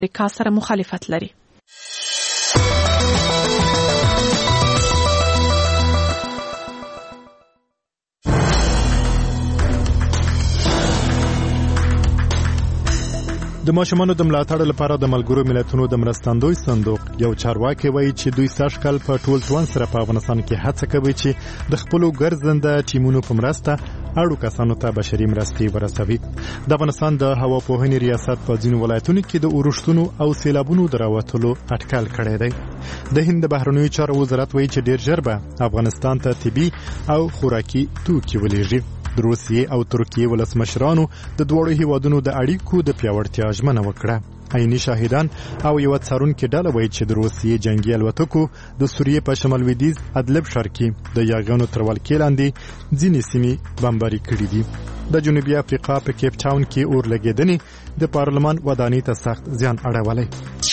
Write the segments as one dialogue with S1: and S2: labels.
S1: امریکا سره مخالفت لري.
S2: د ماشومانو د ملاتړ لپاره د ملګرو ملتونو د مرستندوی صندوق یو چارواکي وایي چې دوی سږ کال په ټول توان سره په افغانستان کې هڅه کوي چې د خپلو ګرځنده ټیمونو په مرسته اړو کسانو ته بشري مرستې ورسوي. د افغانستان د هوا پوهنې ریاست په ځینو ولایتونو کې د اورښتونو او سیلابونو د راوتلو اټکل کړی دی. د هند د بهرنیو چارو وزارت وایي چې ډیر ژر به افغانستان ته طبي او خوراکي توکي ولېږي. د روسیې او ترکیې ولسمشرانو د دوړو هیوادونو د اړیکو د پیاوړتیا ژمنه وکړه. عیني شاهدان او یو څارونکو ډله وایي چې د روسیې جنگي الوتکو د سوریې په شمال لویدیځ ادلب ښار کې د یاغیانو تر ولکې لاندې ځینې سیمې بمباري کړې دي. د جنوبي افریقا په کیپ ټاون کې اور لګېدنې د پارلمان ودانۍ ته سخت زیان اړولی.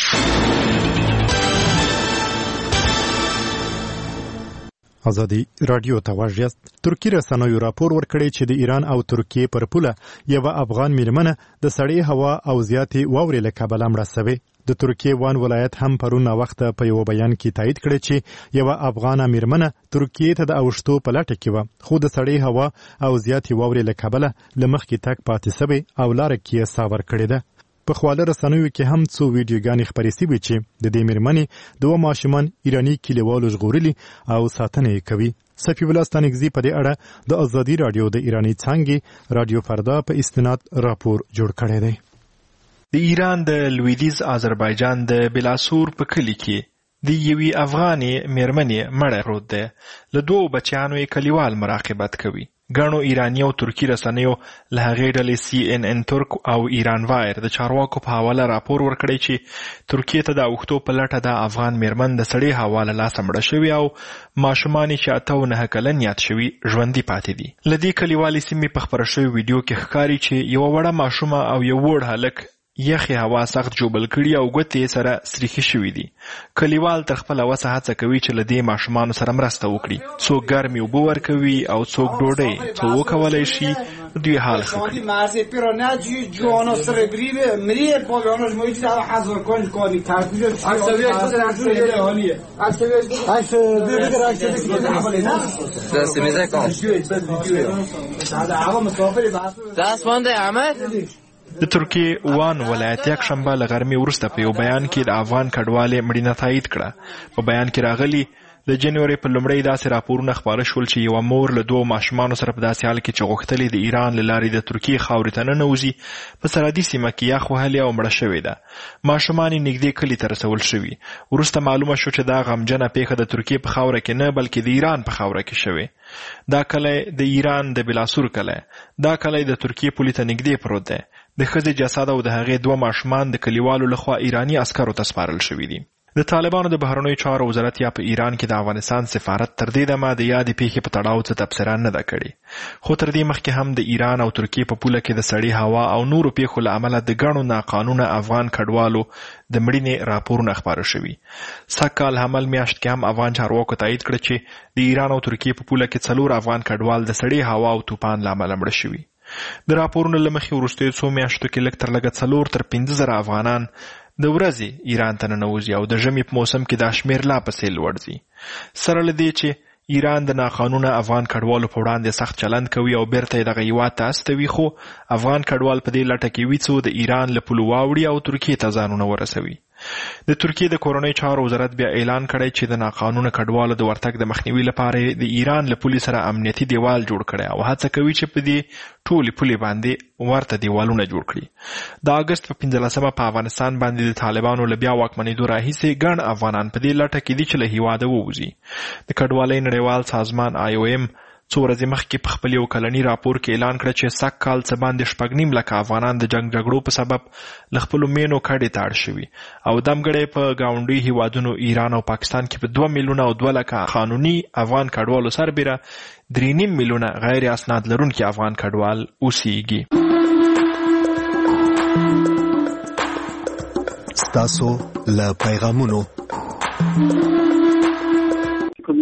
S2: ازادي رادیو ته واژیاست. ترکی رسنیو راپور ورکړی چې د ایران او ترکیې پر پوله یو افغان میرمنه د سړې هوا او زیاتې واورې له کبله مړه شوې. د ترکیې وان ولایت هم پرون وخته په یو بیان کې تایید کړی چې یو افغانه میرمنه ترکیې ته د اوښتو په لټه کې و، خو د سړې هوا او زیاتې واورې له کبله له مخکې تګ پاتې شوې او لاره کې یې سا ورکړې ده. په خواله رسنیو کې هم څو ویډیوګانې خپرې شوې چې د دې میرمنې دوه ماشومان ایراني کلیوالو ژغورلي او ساتنه یې کوي. صفی الله ستانکزي په دې اړه د ازادي رادیو د ایراني څانګې رادیو فردا په استناد راپور جوړ کړی دی.
S3: د ایران د لویدیځ آذربایجان د بلاسور په کلی کې د یوې افغانې میرمنې مړه پروت دی. له دوو بچیانو یې کلیوال مراقبت کوي. ګڼو ایرانی او ترکی رسنیو له هغې ډلې CNN ترک او ایران وایر د چارواکو په حواله راپور ورکړی چې ترکیې ته د اوښتو په لټه د افغان میرمن د سړې هوا له لاسه مړه شوې او ماشومان یې چې 8 و 9 کلن یاد شوي ژوندي پاتې دي. له دې کلیوالې سیمې په خپره شوي ویډیو کې ښکاري چې یوه وړه ماشومه او یو وړ هلک یخې هوا سخت جوبل کړي او ګوتې سره سریښې شوي دي. کلیوال تر خپله وسه هڅه کوي چې له دې ماشومانو سره مرسته وکړي. څوک ګرمې اوبه ورکوي او څوک ډوډۍ. څو وکولی شي دوی حال ښه کړي. د ترکیې وان ولایت یک شنبه له غرمې وروسته په یو بیان کې د افغان کډوالې مړینه تایید کړه. په بیان کې راغلي د جنوري په لومړۍ داسې راپورونه خپاره شول چې یوه مور له 2 ماشومانو سره په داسې حال کې چې غوښتلې د ایران له لارې د ترکیې خاورې ته ننوځي په سرحدي سیمه کې یخ وهلې او مړه شوې ده. ماشومان یې نږدې کلي ته رسول شوي. وروسته معلومه شو چې دا غمجنه پیښه د ترکیې په خاوره کې نه بلکې د ایران په خاوره کې شوې. دا کلی د ایران د بلاسور کلی. دا کلی د ترکیې پولې ته نږدې پروت دی. د ښځې جسد او د هغې 2 ماشومان د کلیوالو لخوا ایرانی عسکرو ته سپارل شوي دي. د طالبانو د بهرنیو چارو وزارت یا په ایران کې د افغانستان سفارت تر دې دمه د یادې پیښې په تړاو څه تبصره نه ده کړې. خو تر دې مخکې هم د ایران او ترکیې په پوله کې د سړې هوا او نورو پیښو له امله د ګڼو ناقانونه افغان کډوالو د مړینې راپورونه خپاره شوي. سږکال حمل میاشت کې هم افغان چارواکو تایید کړه چې د ایران او ترکیې په پوله کې 4 افغان کډوال د سړې هوا او طوفان له امله مړه شوي. د راپورونو له مخې وروستیو څو میاشتو کې لږ تر لږه 4 تر 15,000 افغانان د ورځې ایران ته ننوځي او د ژمي په موسم کې دا شمېر لا پسې لوړ ځي. سره له دې چې ایران د ناقانونه افغان کډوالو په وړاندې سخت چلند کوي او بیرته یې دغه هیواد ته استوي، خو افغان کډوال په دې لټه کې وي څو د ایران له پولو واوړي او ترکیې ته ځانونه ورسوي. د ترکیې د کورنۍ چارو وزارت بیا اعلان کړی چې د ناقانونه کډوالو د ورتګ د مخنیوي لپاره د ایران له پولې سره امنیتي دیوال جوړ کړی او هڅه کوي چې په دې ټولې پولې باندې ورته دیوالونه جوړ کړي. د اګست په 15مه په افغانستان باندې د طالبانو له بیا واکمنېدو راهیسې ګڼ افغانان په دې لټه کې دي چې له هیواده ووځي. د کډوالۍ نړیوال سازمان IOM څو ورځې مخکې په خپل یو کلني راپور کې اعلان کړ چې سږ کال څه باندې 6.5 لکه افغانان د جنګ جګړو په سبب له خپلو مینو کډې ته اړ شوي او دمګړی په ګاونډي هیوادونو ایران او پاکستان کې په 2 میلیونه او 2 لکه قانوني افغان کډوالو سربیره 3.5 میلیونه غیر اسناد لرونکي افغان کډوال اوسیږي.
S4: ستاسو له پیغامونو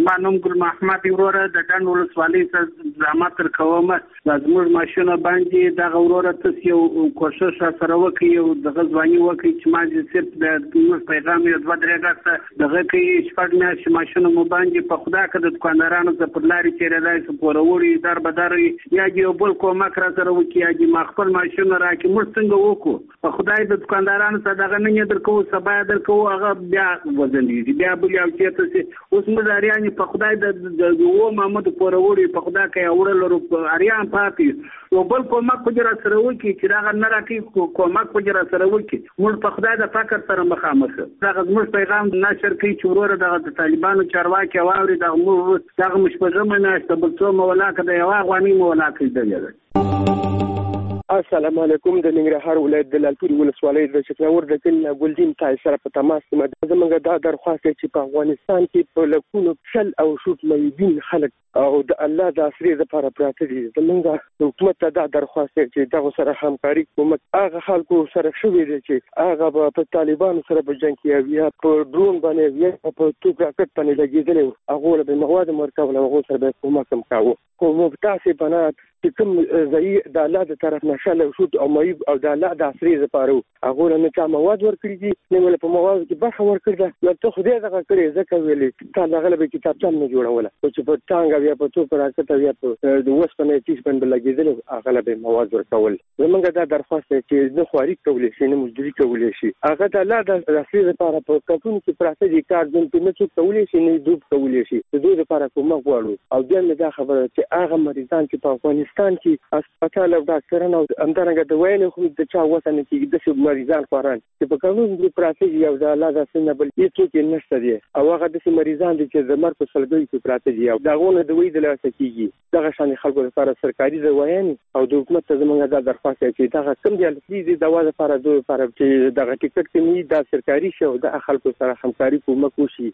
S1: ما نوم ګل محمد وروره د ډنډ ولسوالۍ څخه زحمت کوم. د زموږ ماشونه باندې دغه وروره تاسو یو کوشش سره وکړئ او دغه ځواني وکړئ چې ما دې صرف د پیغام یو 2-3 غاښه دغه کې شپږ میاشتې ماشونه مو باندې په خدا کې د دکاندارانو څخه پر لارې تېرېدای شو پوروري در بدر یا یو بل کومک را سره وکړي یا دې ما خپل ماشونه راکړي. موږ څنګه وکړو په خدای د دکاندارانو څخه دغه نه درکو سبا درکو هغه بیا وزنېږي بیا بل یو چېرته چې اوس موږ اریان په خدای د و محمد پوروري په خدا کې اورل اریان پاتې یو بل کومک په را سره وکړي چې دغه نه راکړي کومک په را سره وکړي. موږ په خدای د فقر سره مخامخ دغه زموږ پیغام نشر کوي چې وروره دغه د طالبانو چارواکي واوري دغه موږ دغه مشپږمه میاشت بل څو مولا که د یوه افغاني مولا کېدلې ده.
S4: السلام علیکم. د ننګرهار ولایت د لالپورې ولسوالۍ د شکنور د کلي ګلدین تای سره په تماس کې زموږ دا درخواست دی چې په افغانستان کې په لکونو شل او شوټ میدین خلک او د الله د اسرې لپاره پراته دي. زموږ حکومت ته دا درخواست دی چې دغه سره همکاري کوي. هغه خلکو سره شوې دي چې هغه په طالبانو سره په جنگ کې یا په ډرون باندې یا په توپ راکټ باندې لګېدل هغه به مواد مرکب له هغه سره به کومک هم کاوه. کوم تاسو بنات چې کوم ځای د الله د طرف نشل او شوت او مېب او د الله د اسرې لپاره هغه نه چا مواد ورکړي دي نه ول په مواد کې برخه ورکړي نو ته خو دې دغه کړې ځکه ویلې تا لغله به کتابچه نه جوړوله چې په ټانګ یا په توپ راکټ یا په د وسپنې تیز باندې لګېدل هغه به مواد ورکول. زمونږ دا درخواست دی چې نه خواري کولې شي نه مزدوري کولې شي هغه د الله د اسرې لپاره په کارتون کې پراته دي کار دن په نه څه کولې شي نه دوب کولې شي د دوی لپاره کومه غواړو. او بیا مې دا خبره چې هغه مریضان چې په افغانستان کې هسپتال او ډاکټرانو همدارنګه د ویلې خو د چا وسنه کې د څه مریضان خوران چې په قانون کې پراته دي او د الله د سنه بل هیڅ نشته دي او هغه د مریضان دي چې د مرګ په سلګۍ کې پراته دي او داغونه د وې د لاسه کېږي. دغه شان خلکو لپاره سرکاري ځوایان او د حکومت ته زموږ د درخواست چې دغه کم دي د دوا لپاره دوی لپاره چې دغه ټیکټ کې نه د سرکاري شو د خلکو سره همکاري کومک وشي.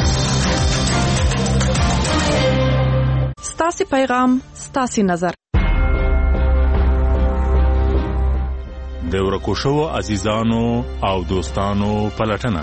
S5: ستاسي پیغام ستاسي نظر.
S6: د ورکو شوو عزیزانو او دوستانو پلټنه.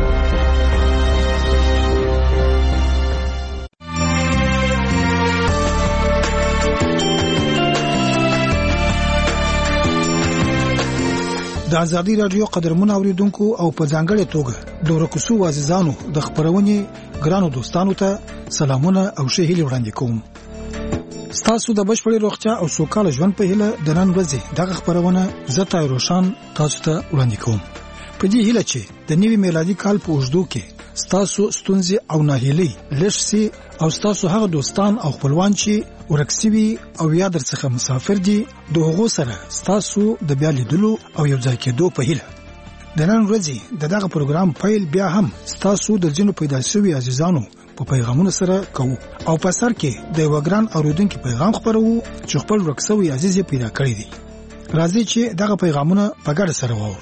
S7: د ازادي رادیو قدرمن اوریدونکو او په ځانګړي توګه د ورکو شوو عزیزانو د خبرونې ګرانو دوستانو ته سلامونه او ښه هیلې وړاندې کوم. ستاسو د بشپړې روغتیا او سوکاله ژوند په هیله د نن ورځې دغه خبرونه زه طاهر روشن تاسو ته وړاندې کوم. په دې هیله چې د نوي میلادي کال په اوږدو کې ستاسو ستونزې او ناهیلۍ لږ سي او ستاسو هغه دوستان او خپلوان چې ورکسوي او یا درڅخه مسافر دي د هغو سره ستاسو د بیا لیدلو او یو ځای کېدو په هیله. د نن ورځې دغه پروګرام پیل بیا هم ستاسو د ځینو پیدا شوي عزیزانو په پیغامونو سره کوو او په سر کې د یو ګران اوریدونکو پیغام خپرو چې خپل ورکسوي عزیز پیدا کړی دی. راځي چې دغه پیغامونه په ګډه سره واورو.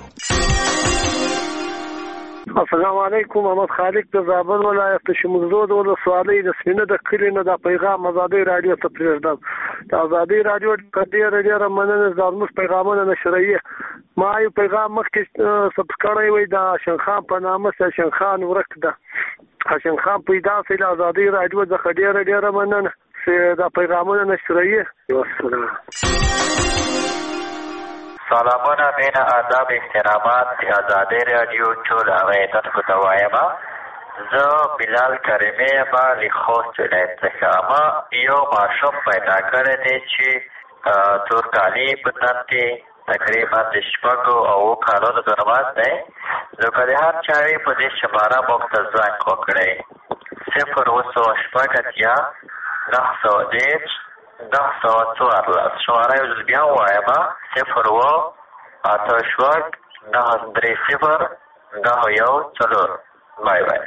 S8: السلام علیکم. محمد خالق د زابل ولایت شمولزود ولسوالۍ د سینه د کلی نه د پیغام آزادي رادیو ته پریږدم. د آزادي رادیو ډېر مننه زموږ پیغامونه نشرایي. ما یو پیغام مخکې سبسکرایب وي د شین خان په نامه شین خان ورک ده. شین خان پیدا سي د آزادي رادیو د ډېر مننه چې د پیغامونه نشرایي. والسلام.
S9: سلامونه مینه آداب احترامات د آزادۍ رادیو ټول اوریدونکو ته وایم. زه بلال کریمي یم له خوست ولایت څخه. ما یو ماشوم پیدا کړی دی چې تورکالي په تن کې تقریبا د 6 او 7 کالونو ترمنځ دی. نو که د هر چا وي په دې شماره موږ ته زنګ وکړئ 0 910 914 شماره یو ځل بیا ووایم 0 بای بای.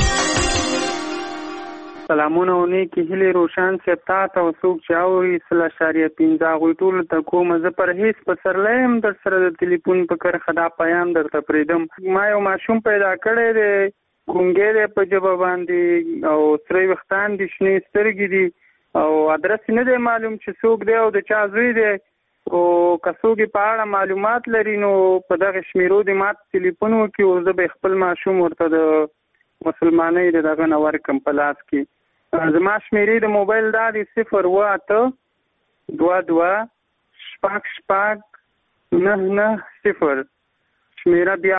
S1: سلامونه او نیکی هیلې روشن صاحب تا ته او څوک چې اوري 0.15 هغوی ټولو ته کوم. زه پر هېڅ پسرلی یم در سره د تلیفون په کرښه دا پیام درته پرېږدم. ما یو ماشوم پیدا کړی دی ګونګی دی په ژبه باندې او سره ویښتان دي شنې سترګې دي او ادرس نه دی معلوم چې څوک دی او د چا زوی دی او که څوک په اړه معلومات لري نو په دغه شمیرو دې ماته تلیفون وکړي او زه به خپل ماشوم ورته د مسلمانۍ د دغه نه ورکړم په لاس کې.
S10: زما شمیرې د موبایل دا دی 01822 شپږ 990 شمیره بیا